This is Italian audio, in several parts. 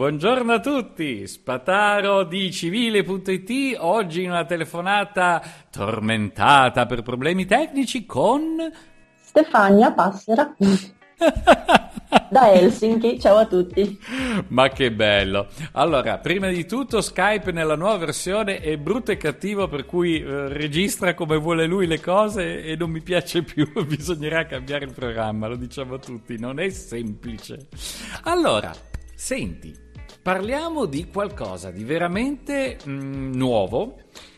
buongiorno a tutti, Spataro di Civile.it, oggi in una telefonata tormentata per problemi tecnici con... Stefania Passera da Helsinki, ciao a tutti. Ma che bello! Allora, prima di tutto Skype nella nuova versione è brutto e cattivo, per cui registra come vuole lui le cose e non mi piace più, bisognerà cambiare il programma, lo diciamo a tutti, non è semplice. Allora, senti, parliamo di qualcosa di veramente nuovo,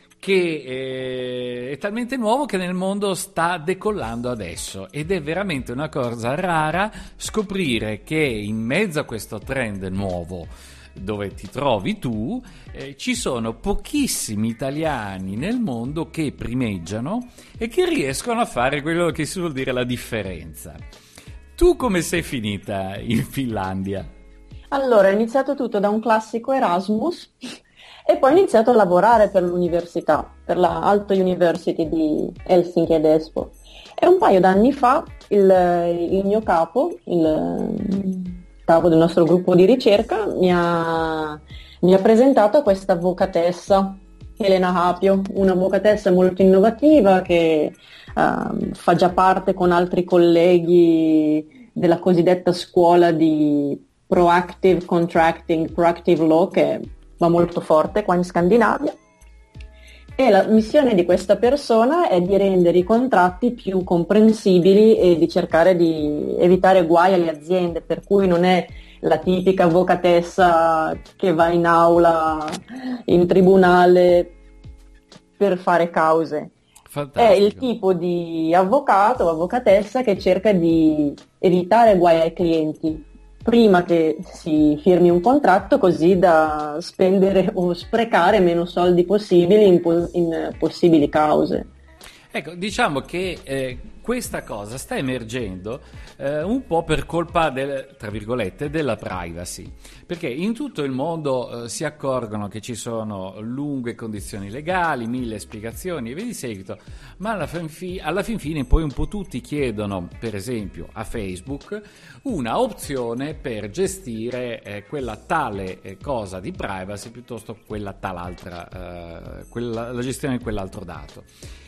che è talmente nuovo che nel mondo sta decollando adesso, ed è veramente una cosa rara scoprire che in mezzo a questo trend nuovo dove ti trovi tu ci sono pochissimi italiani nel mondo che primeggiano e che riescono a fare quello che si vuol dire la differenza. Tu come sei finita in Finlandia? Allora, è iniziato tutto da un classico Erasmus e poi ho iniziato a lavorare per l'università, per la Aalto University di Helsinki ed Espoo. E un paio d'anni fa il mio capo, il capo del nostro gruppo di ricerca, mi ha presentato questa avvocatessa, Elena Hapio, un'avvocatessa molto innovativa che fa già parte con altri colleghi della cosiddetta scuola di Proactive Contracting, Proactive Law, che va molto forte qua in Scandinavia, e la missione di questa persona è di rendere i contratti più comprensibili e di cercare di evitare guai alle aziende, per cui non è la tipica avvocatessa che va in aula, in tribunale per fare cause. Fantastico. È il tipo di avvocato o avvocatessa che cerca di evitare guai ai clienti prima che si firmi un contratto, così da spendere o sprecare meno soldi possibili in possibili cause. Ecco, diciamo che questa cosa sta emergendo un po' per colpa tra virgolette, della privacy, perché in tutto il mondo si accorgono che ci sono lunghe condizioni legali, 1000 spiegazioni e via di seguito, ma alla fin fine poi un po' tutti chiedono, per esempio a Facebook, una opzione per gestire quella tale cosa di privacy piuttosto che quella talaltra, la gestione di quell'altro dato.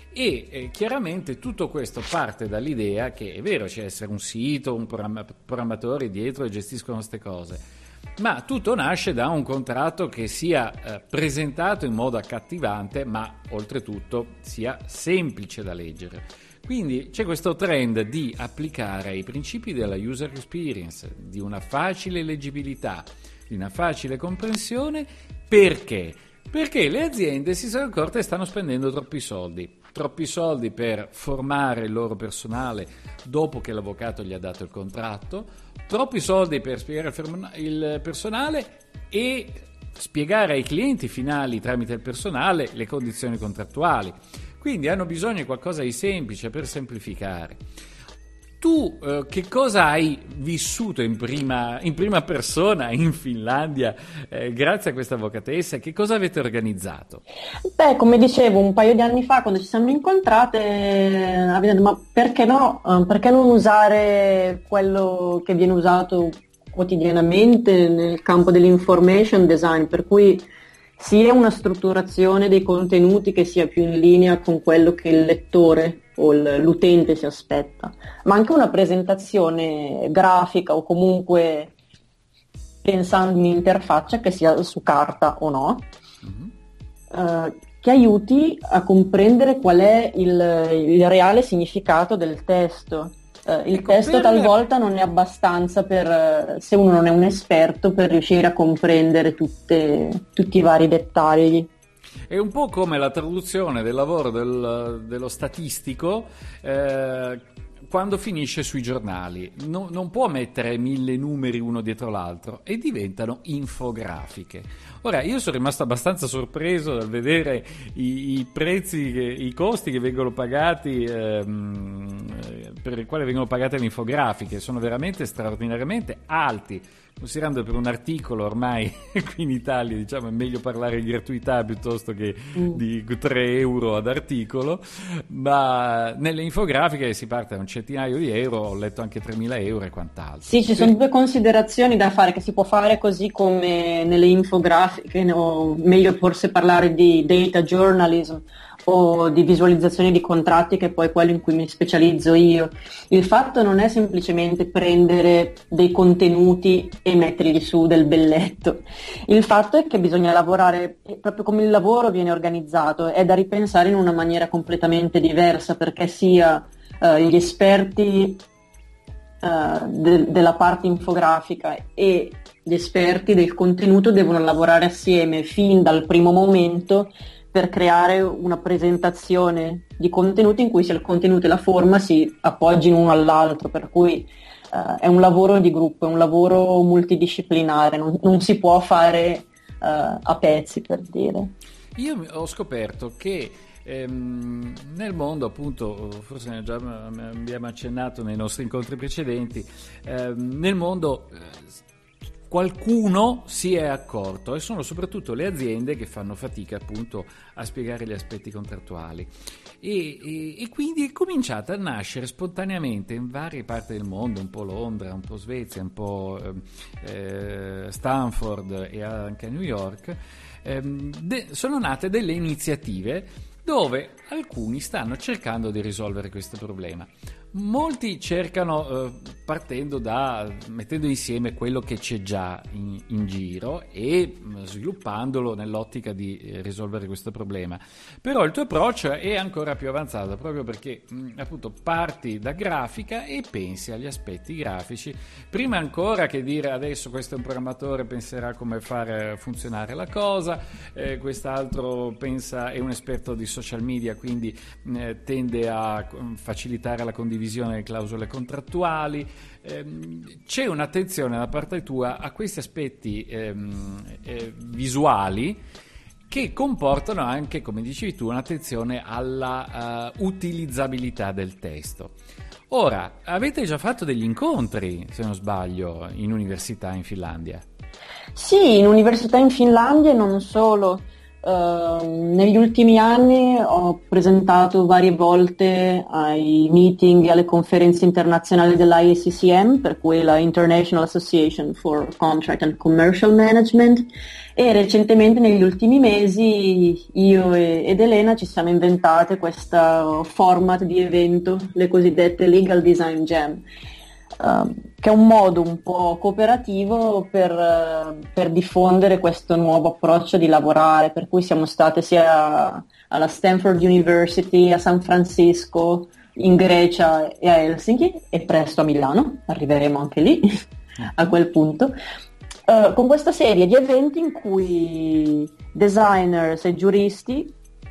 E chiaramente tutto questo parte dall'idea che è vero, c'è essere un sito, un programmatore dietro e gestiscono queste cose, ma tutto nasce da un contratto che sia presentato in modo accattivante, ma oltretutto sia semplice da leggere. Quindi c'è questo trend di applicare i principi della user experience, di una facile leggibilità, di una facile comprensione. Perché? Perché le aziende si sono accorte che stanno spendendo troppi soldi per formare il loro personale dopo che l'avvocato gli ha dato il contratto, troppi soldi per spiegare il personale e spiegare ai clienti finali tramite il personale le condizioni contrattuali. Quindi hanno bisogno di qualcosa di semplice per semplificare. Tu che cosa hai vissuto in prima persona in Finlandia grazie a questa avvocatessa? Che cosa avete organizzato? Beh, come dicevo, un paio di anni fa quando ci siamo incontrate, abbiamo detto, ma perché no? Perché non usare quello che viene usato quotidianamente nel campo dell'information design, per cui sia una strutturazione dei contenuti che sia più in linea con quello che il lettore o l'utente si aspetta, ma anche una presentazione grafica o comunque pensando in interfaccia che sia su carta o no, che aiuti a comprendere qual è il reale significato del testo. Il testo talvolta non è abbastanza se uno non è un esperto, per riuscire a comprendere tutti i vari dettagli. È un po' come la traduzione del lavoro dello statistico quando finisce sui giornali. Non può mettere 1000 numeri uno dietro l'altro e diventano infografiche. Ora, io sono rimasto abbastanza sorpreso dal vedere i prezzi, i costi che vengono pagati per il quale vengono pagate le infografiche sono veramente straordinariamente alti, considerando per un articolo ormai qui in Italia, diciamo, è meglio parlare di gratuità piuttosto che di 3 euro ad articolo, ma nelle infografiche si parte da un centinaio di euro, ho letto anche 3.000 euro e quant'altro. Sì, ci sono due considerazioni da fare, che si può fare così come nelle infografiche, o meglio forse parlare di data journalism o di visualizzazione di contratti, che è poi quello in cui mi specializzo io. Il fatto non è semplicemente prendere dei contenuti e metterli su del belletto. Il fatto è che bisogna lavorare, proprio come il lavoro viene organizzato, è da ripensare in una maniera completamente diversa, perché sia gli esperti della parte infografica e gli esperti del contenuto devono lavorare assieme fin dal primo momento per creare una presentazione di contenuti in cui sia il contenuto e la forma si appoggino uno all'altro, per cui è un lavoro di gruppo, è un lavoro multidisciplinare, non si può fare a pezzi, per dire. Io ho scoperto che nel mondo, appunto, forse ne già abbiamo accennato nei nostri incontri precedenti, nel mondo qualcuno si è accorto, e sono soprattutto le aziende che fanno fatica appunto a spiegare gli aspetti contrattuali, e quindi è cominciata a nascere spontaneamente in varie parti del mondo, un po' Londra, un po' Svezia, un po' Stanford e anche a New York, sono nate delle iniziative dove alcuni stanno cercando di risolvere questo problema. Molti cercano mettendo insieme quello che c'è già in giro e sviluppandolo nell'ottica di risolvere questo problema. Però il tuo approccio è ancora più avanzato, proprio perché appunto parti da grafica e pensi agli aspetti grafici prima ancora che dire adesso questo è un programmatore, penserà come fare funzionare la cosa, quest'altro è un esperto di social media, quindi tende a facilitare la condivisione delle clausole contrattuali. C'è un'attenzione da parte tua a questi aspetti visuali che comportano anche, come dicevi tu, un'attenzione alla utilizzabilità del testo. Ora, avete già fatto degli incontri, se non sbaglio, in università in Finlandia? Sì, in università in Finlandia e non solo. Negli ultimi anni ho presentato varie volte ai meeting e alle conferenze internazionali dell'IACCM, per cui la International Association for Contract and Commercial Management, e recentemente negli ultimi mesi io ed Elena ci siamo inventate questo format di evento, le cosiddette Legal Design Jam, che è un modo un po' cooperativo per diffondere questo nuovo approccio di lavorare, per cui siamo state sia alla Stanford University, a San Francisco, in Grecia e a Helsinki, e presto a Milano, arriveremo anche lì a quel punto, con questa serie di eventi in cui designers e giuristi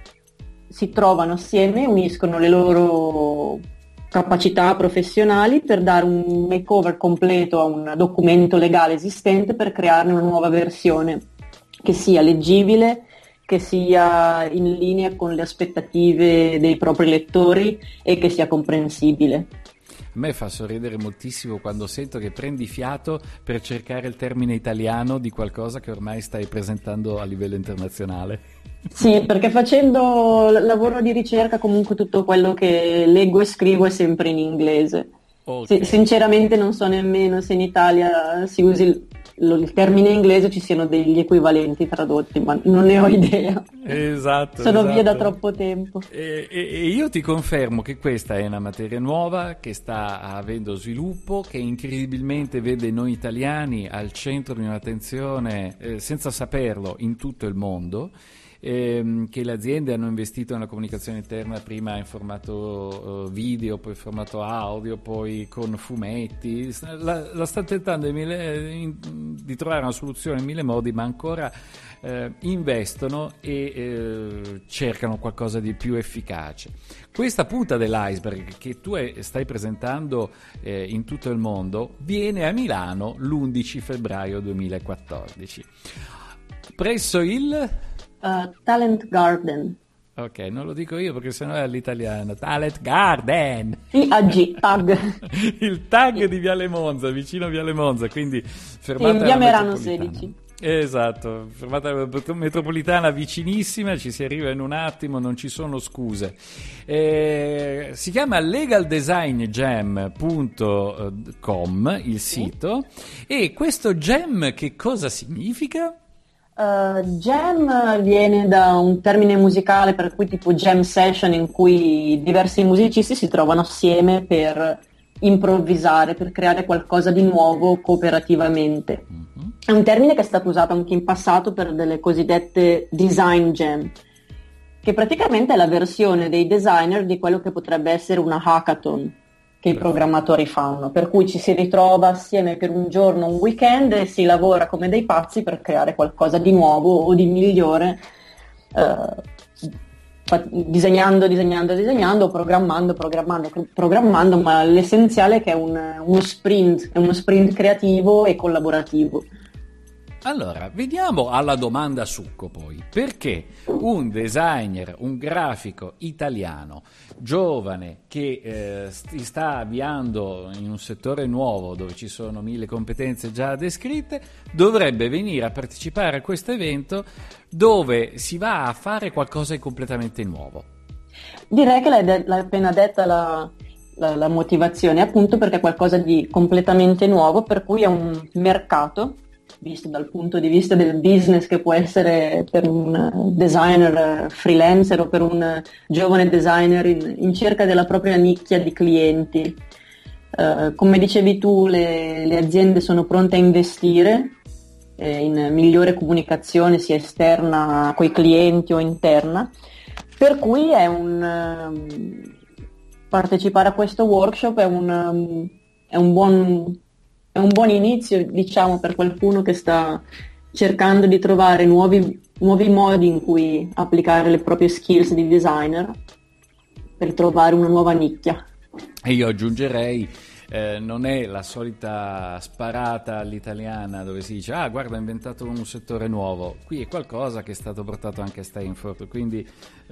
si trovano assieme, uniscono le loro capacità professionali per dare un makeover completo a un documento legale esistente, per crearne una nuova versione che sia leggibile, che sia in linea con le aspettative dei propri lettori e che sia comprensibile. A me fa sorridere moltissimo quando sento che prendi fiato per cercare il termine italiano di qualcosa che ormai stai presentando a livello internazionale. Sì, perché facendo lavoro di ricerca comunque tutto quello che leggo e scrivo è sempre in inglese. Okay. Sinceramente non so nemmeno se in Italia si usi il termine inglese, ci siano degli equivalenti tradotti, ma non ne ho idea. Esatto. Sono via da troppo tempo. E io ti confermo che questa è una materia nuova, che sta avendo sviluppo, che incredibilmente vede noi italiani al centro di un'attenzione, senza saperlo, in tutto il mondo. Che le aziende hanno investito nella comunicazione interna, prima in formato video, poi in formato audio, poi con fumetti. La sta tentando di trovare una soluzione in mille modi, ma ancora investono e cercano qualcosa di più efficace. Questa punta dell'iceberg che tu stai presentando in tutto il mondo viene a Milano l'11 febbraio 2014 presso il Talent Garden. Ok, non lo dico io perché sennò è all'italiano. Talent Garden! TAG, tag. Il tag di Viale Monza, vicino a Viale Monza, quindi fermata In via alla Merano metropolitana. 16. Esatto, fermata alla metropolitana vicinissima, ci si arriva in un attimo, non ci sono scuse. Si chiama legaldesignjam.com il sito, e questo jam che cosa significa? Jam viene da un termine musicale per cui tipo jam session, in cui diversi musicisti si trovano assieme per improvvisare, per creare qualcosa di nuovo cooperativamente. È un termine che è stato usato anche in passato per delle cosiddette design jam, che praticamente è la versione dei designer di quello che potrebbe essere una hackathon che i programmatori fanno, per cui ci si ritrova assieme per un giorno, un weekend, e si lavora come dei pazzi per creare qualcosa di nuovo o di migliore, disegnando, programmando, ma l'essenziale è che è uno sprint creativo e collaborativo. Allora, veniamo alla domanda succo poi. Perché un designer, un grafico italiano, giovane, che si sta avviando in un settore nuovo dove ci sono 1000 competenze già descritte, dovrebbe venire a partecipare a questo evento dove si va a fare qualcosa di completamente nuovo? Direi che l'hai appena detta la motivazione, appunto perché è qualcosa di completamente nuovo, per cui è un mercato, visto dal punto di vista del business, che può essere per un designer freelancer o per un giovane designer in cerca della propria nicchia di clienti. Come dicevi tu, le aziende sono pronte a investire in migliore comunicazione sia esterna coi clienti o interna, per cui partecipare a questo workshop è un buon inizio, diciamo, per qualcuno che sta cercando di trovare nuovi modi in cui applicare le proprie skills di designer per trovare una nuova nicchia. E io aggiungerei, non è la solita sparata all'italiana dove si dice guarda, ha inventato un settore nuovo. Qui è qualcosa che è stato portato anche a Stanford, quindi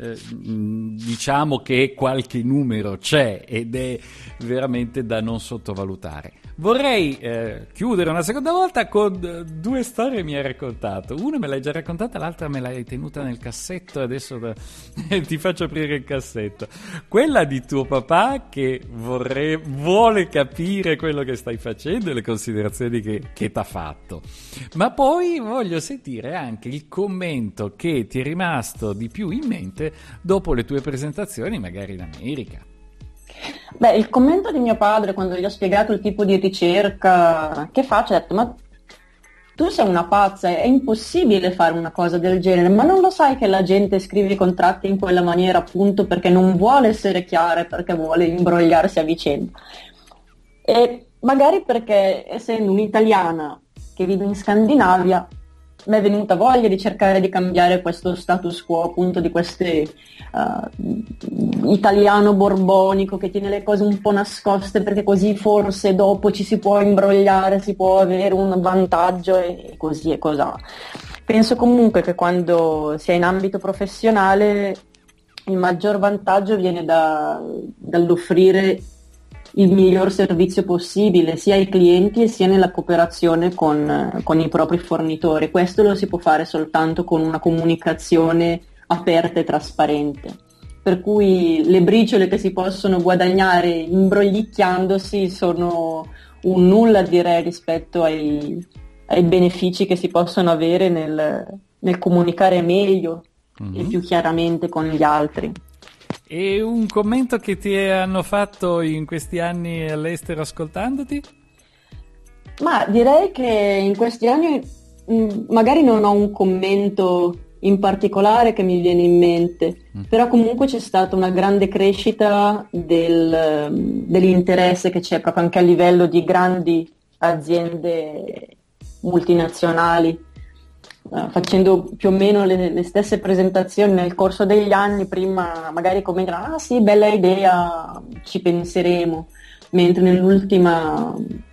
diciamo che qualche numero c'è ed è veramente da non sottovalutare. Vorrei chiudere una seconda volta con due storie che mi hai raccontato. Una me l'hai già raccontata, l'altra me l'hai tenuta nel cassetto, adesso ti faccio aprire il cassetto. Quella di tuo papà che vuole capire quello che stai facendo e le considerazioni che t'ha fatto. Ma poi voglio sentire anche il commento che ti è rimasto di più in mente dopo le tue presentazioni, magari in America. Beh, il commento di mio padre, quando gli ho spiegato il tipo di ricerca che faccio, ha detto: ma tu sei una pazza, è impossibile fare una cosa del genere, ma non lo sai che la gente scrive i contratti in quella maniera appunto perché non vuole essere chiara, perché vuole imbrogliarsi a vicenda. E magari perché, essendo un'italiana che vive in Scandinavia, mi è venuta voglia di cercare di cambiare questo status quo appunto di queste italiano borbonico che tiene le cose un po' nascoste, perché così forse dopo ci si può imbrogliare, si può avere un vantaggio e così e cos'ha. Penso comunque che quando si è in ambito professionale il maggior vantaggio viene dall'offrire il miglior servizio possibile sia ai clienti e sia nella cooperazione con i propri fornitori. Questo lo si può fare soltanto con una comunicazione aperta e trasparente. Per cui le briciole che si possono guadagnare imbroglichiandosi sono un nulla, direi, rispetto ai benefici che si possono avere nel comunicare meglio e più chiaramente con gli altri. E un commento che ti hanno fatto in questi anni all'estero ascoltandoti? Ma direi che in questi anni magari non ho un commento in particolare che mi viene in mente, però comunque c'è stata una grande crescita dell'interesse che c'è proprio anche a livello di grandi aziende multinazionali. Facendo più o meno le stesse presentazioni nel corso degli anni, prima magari commentano: ah sì, bella idea, ci penseremo, mentre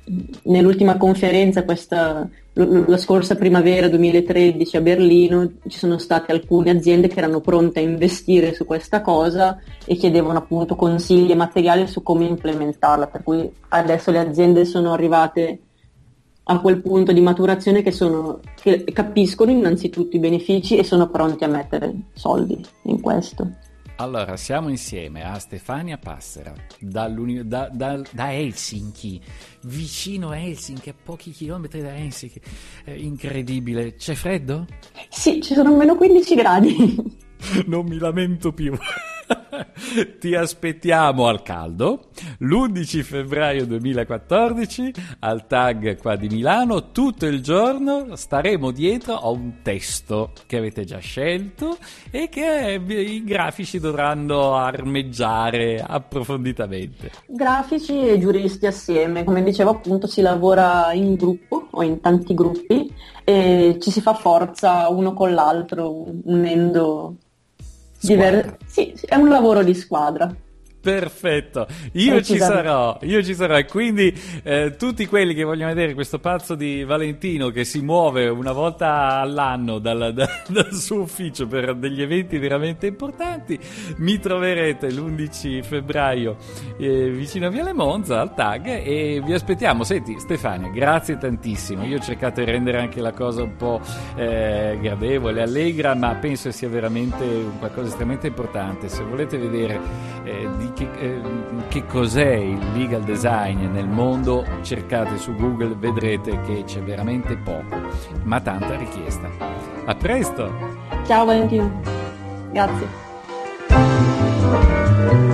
nell'ultima conferenza, la scorsa primavera 2013 a Berlino, ci sono state alcune aziende che erano pronte a investire su questa cosa e chiedevano appunto consigli e materiali su come implementarla, per cui adesso le aziende sono arrivate a quel punto di maturazione che capiscono innanzitutto i benefici e sono pronti a mettere soldi in questo. Allora, siamo insieme a Stefania Passera da Helsinki, vicino a Helsinki, a pochi chilometri da Helsinki. Incredibile. C'è freddo? Sì, ci sono meno 15 gradi. Non mi lamento più. Ti aspettiamo al caldo l'11 febbraio 2014 al TAG qua di Milano, tutto il giorno staremo dietro a un testo che avete già scelto e che i grafici dovranno armeggiare approfonditamente. Grafici e giuristi assieme, come dicevo appunto si lavora in gruppo o in tanti gruppi e ci si fa forza uno con l'altro unendo. Sì, è un lavoro di squadra. Perfetto, io ci sarò e quindi tutti quelli che vogliono vedere questo pazzo di Valentino che si muove una volta all'anno dal suo ufficio per degli eventi veramente importanti, mi troverete l'11 febbraio vicino a Viale Monza al TAG e vi aspettiamo. Senti Stefania, grazie tantissimo, io ho cercato di rendere anche la cosa un po' gradevole, allegra, ma penso sia veramente qualcosa di estremamente importante. Se volete vedere di che cos'è il legal design nel mondo, cercate su Google, vedrete che c'è veramente poco, ma tanta richiesta. A presto! Ciao Valentino, grazie.